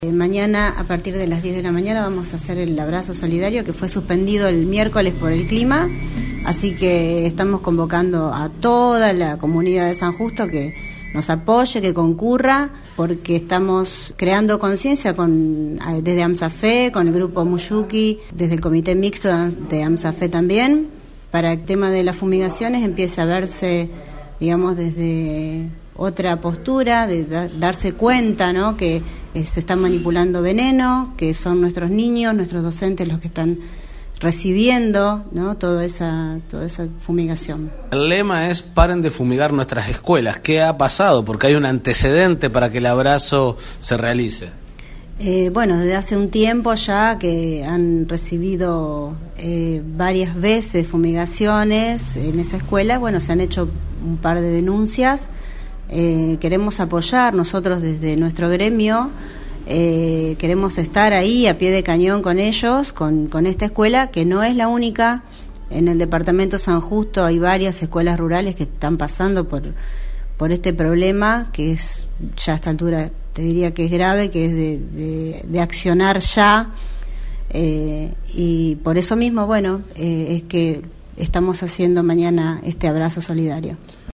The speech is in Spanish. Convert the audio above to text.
Mañana a partir de las 10 de la mañana vamos a hacer el abrazo solidario que fue suspendido el miércoles por el clima, así que estamos convocando a toda la comunidad de San Justo que nos apoye, que concurra, porque estamos creando conciencia desde AMSAFE, con el grupo Muyuki, desde el comité mixto de AMSAFE también, para el tema de las fumigaciones empiece a verse, digamos, desde otra postura, de darse cuenta, ¿no?, que se está manipulando veneno, que son nuestros niños, nuestros docentes los que están recibiendo, ¿no?, toda esa fumigación. El lema es paren de fumigar nuestras escuelas. ¿Qué ha pasado? Porque hay un antecedente para que el abrazo se realice. Bueno, desde hace un tiempo ya que han recibido varias veces fumigaciones en esa escuela. Bueno, se han hecho un par de denuncias. Queremos apoyar nosotros desde nuestro gremio, queremos estar ahí a pie de cañón con ellos, con esta escuela, que no es la única. En el departamento San Justo hay varias escuelas rurales que están pasando por este problema, que es ya a esta altura te diría que es grave, que es de accionar ya, y por eso mismo, bueno, es que estamos haciendo mañana este abrazo solidario.